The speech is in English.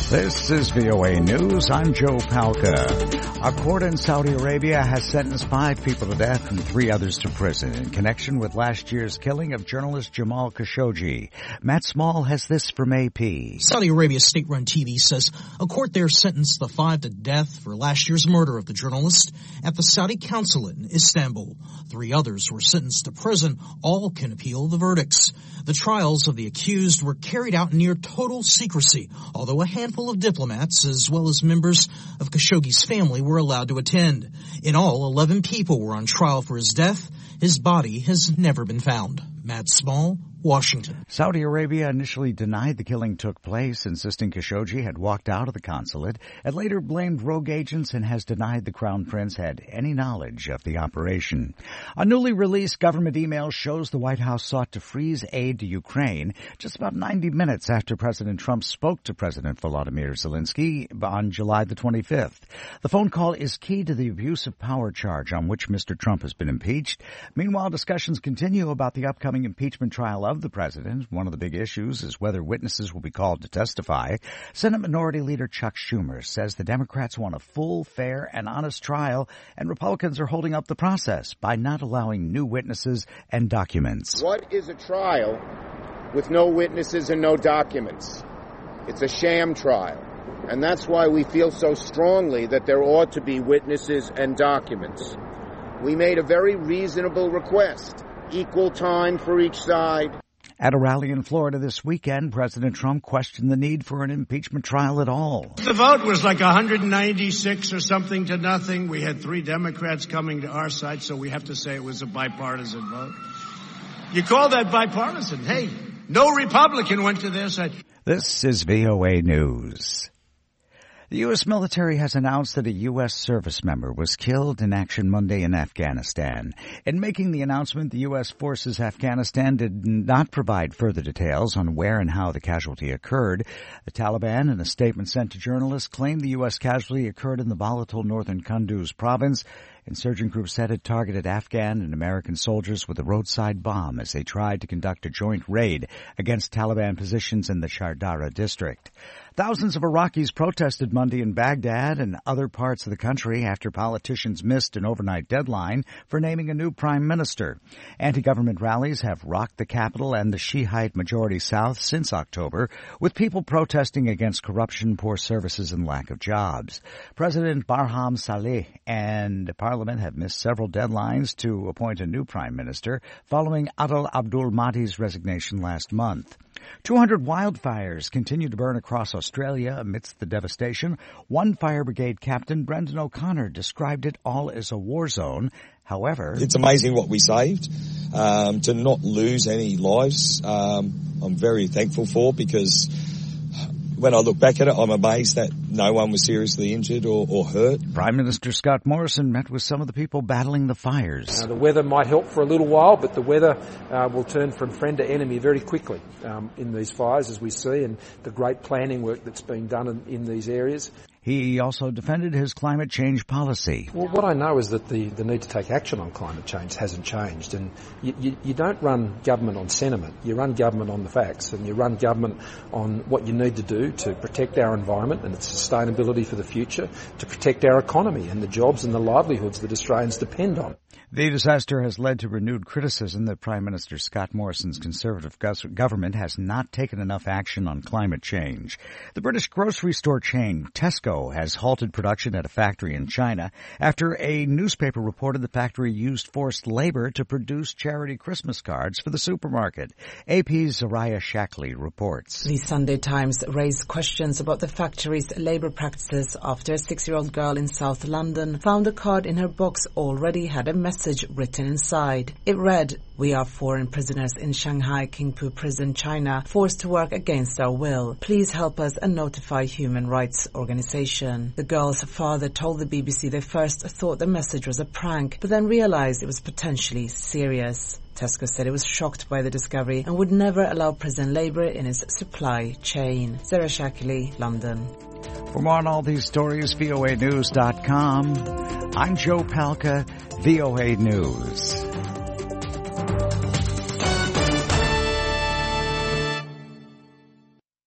This is VOA News. I'm Joe Palca. A court in Saudi Arabia has sentenced 5 people to death and 3 others to prison in connection with last year's killing of journalist Jamal Khashoggi. Matt Small has this from AP. Saudi Arabia's state-run TV says a court there sentenced the 5 to death for last year's murder of the journalist at the Saudi consulate in Istanbul. 3 others were sentenced to prison. All can appeal the verdicts. The trials of the accused were carried out near total secrecy, although a handful of diplomats as well as members of Khashoggi's family were allowed to attend. In all, 11 people were on trial for his death. His body has never been found. Matt Small, Washington. Saudi Arabia initially denied the killing took place, insisting Khashoggi had walked out of the consulate, and later blamed rogue agents and has denied the Crown Prince had any knowledge of the operation. A newly released government email shows the White House sought to freeze aid to Ukraine just about 90 minutes after President Trump spoke to President Volodymyr Zelensky on July the 25th. The phone call is key to the abuse of power charge on which Mr. Trump has been impeached. Meanwhile, discussions continue about the upcoming impeachment trial of the president. One of the big issues is whether witnesses will be called to testify. Senate Minority Leader Chuck Schumer says the Democrats want a full, fair, and honest trial, and Republicans are holding up the process by not allowing new witnesses and documents. What is a trial with no witnesses and no documents? It's a sham trial. And that's why we feel so strongly that there ought to be witnesses and documents. We made a very reasonable request. Equal time for each side. At a rally in Florida this weekend, President Trump questioned the need for an impeachment trial at all. The vote was like 196 or something to nothing. We had 3 Democrats coming to our side, so we have to say it was a bipartisan vote. You call that bipartisan? Hey, no Republican went to their side. This is VOA News. The U.S. military has announced that a U.S. service member was killed in action Monday in Afghanistan. In making the announcement, the U.S. forces Afghanistan did not provide further details on where and how the casualty occurred. The Taliban, in a statement sent to journalists, claimed the U.S. casualty occurred in the volatile northern Kunduz province. Insurgent groups said it targeted Afghan and American soldiers with a roadside bomb as they tried to conduct a joint raid against Taliban positions in the Shardara district. Thousands of Iraqis protested Monday in Baghdad and other parts of the country after politicians missed an overnight deadline for naming a new prime minister. Anti-government rallies have rocked the capital and the Shiite majority South since October, with people protesting against corruption, poor services, and lack of jobs. President Barham Saleh and Parliament have missed several deadlines to appoint a new prime minister following Adel Abdul Mahdi's resignation last month. 200 wildfires continue to burn across Australia amidst the devastation. One fire brigade captain, Brendan O'Connor, described it all as a war zone. However, it's amazing what we saved. To not lose any lives, I'm very thankful for, because when I look back at it, I'm amazed that no one was seriously injured or hurt. Prime Minister Scott Morrison met with some of the people battling the fires. The weather might help for a little while, but the weather will turn from friend to enemy very quickly in these fires, as we see, and the great planning work that's been done in these areas. He also defended his climate change policy. Well, what I know is that the need to take action on climate change hasn't changed. And you don't run government on sentiment. You run government on the facts, and you run government on what you need to do to protect our environment and its sustainability for the future, to protect our economy and the jobs and the livelihoods that Australians depend on. The disaster has led to renewed criticism that Prime Minister Scott Morrison's Conservative government has not taken enough action on climate change. The British grocery store chain Tesco has halted production at a factory in China after a newspaper reported the factory used forced labor to produce charity Christmas cards for the supermarket. AP's Zariah Shackley reports. The Sunday Times raised questions about the factory's labor practices after a 6-year-old girl in South London found a card in her box already had a message written inside. It read, "We are foreign prisoners in Shanghai Qingpu Prison, China, forced to work against our will. Please help us and notify Human Rights Organization." The girl's father told the BBC they first thought the message was a prank, but then realized it was potentially serious. Tesco said it was shocked by the discovery and would never allow prison labor in its supply chain. Sarah Shackley, London. For more on all these stories, voanews.com. I'm Joe Palca, VOA News.